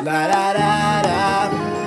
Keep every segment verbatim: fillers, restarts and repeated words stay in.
Lararara.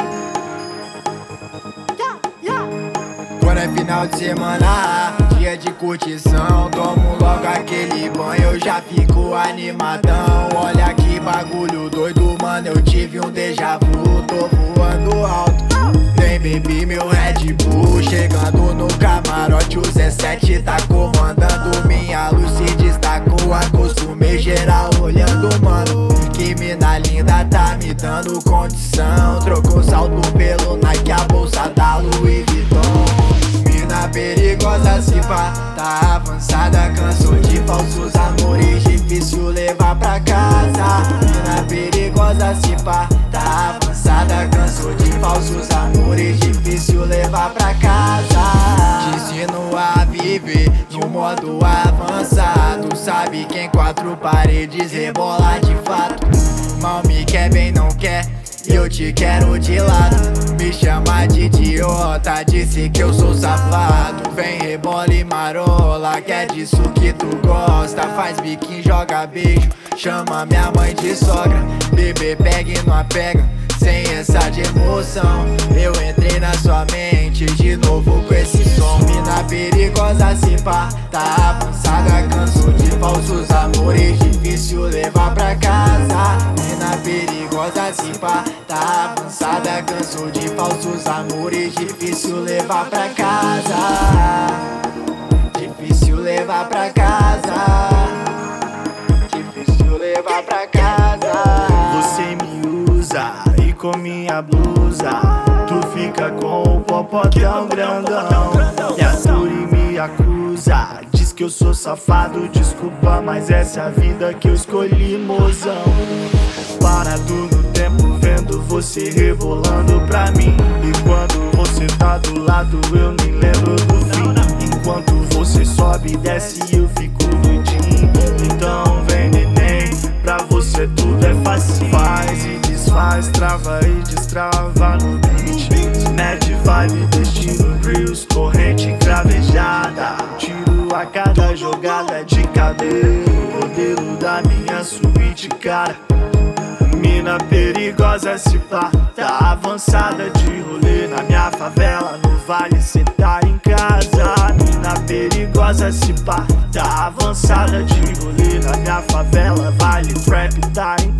Quando é final de semana, dia de curtição, tomo logo aquele banho, eu já fico animadão. Olha que bagulho doido, mano, eu tive um déjà vu, tô voando alto. Nem bebi meu Red Bull, chegando no camarote, o Zé sete tá comandando. Minha luz se destacou, acostumei geral olhando, mano. Que mina linda, tá me dando condição. Trocou salto pelo Nike, a bolsa da Louis Vuitton. Mina perigosa, se pá, tá avançada, cansou de falsos amores, difícil levar pra casa. Mina perigosa, se pá, tá avançada, cansou de falsos amores, difícil levar pra casa. Te ensino a viver no modo avançado, sabe que em quatro paredes rebola de fato. Mal me quer, bem não quer, eu te quero de lado. Me chama de idiota, disse que eu sou safado. Vem rebola e marola, que é disso que tu gosta. Faz biquinho, joga beijo, chama minha mãe de sogra. Bebê pega e não apega, sem essa de emoção. Eu entrei na sua mente de novo com esse som. Mina perigosa, se pá, tá avançada, cansou de falsos amores, difícil levar pra casa. Mina perigosa, se pá, tá avançada, cansou de falsos amores, difícil levar pra casa. Difícil levar pra casa. Difícil levar pra casa. Você me usa e com minha blusa tu fica com o popotão grandão. Me atura e me acusa, diz que eu sou safado, desculpa, mas essa é a vida que eu escolhi, mozão. Parado no tempo, vendo você rebolando pra mim. E quando você tá do lado, eu nem lembro do fim. Enquanto você sobe e desce, eu fico doidinho. Então vem neném, pra você tudo é fácil. Faz e desfaz, trava e destrava no beat. Mete vibe, destino, reels, corrente cravejada. Tiro a cada jogada de cabelo, modelo da minha suíte, cara. Mina perigosa, se pá, tá avançada de rolê na minha favela, no vale cê tá em casa. Mina perigosa, se pá, tá avançada de rolê na minha favela, vale trap tá em